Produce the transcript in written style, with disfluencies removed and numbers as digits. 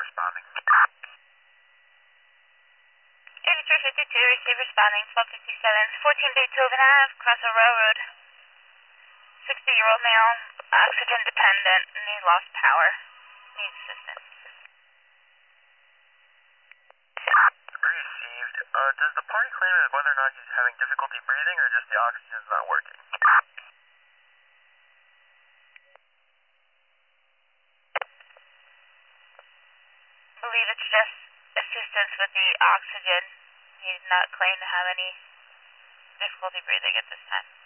responding. 8352, receive responding, 1257, 14 Beethoven Ave, Crossville Railroad. 60-year-old male, oxygen dependent, and he lost power. Needs assistance. Received. Does the party claim as whether or not he's having difficulty breathing or just the oxygen's not working? I believe it's just assistance with the oxygen. He did not claim to have any difficulty breathing at this time.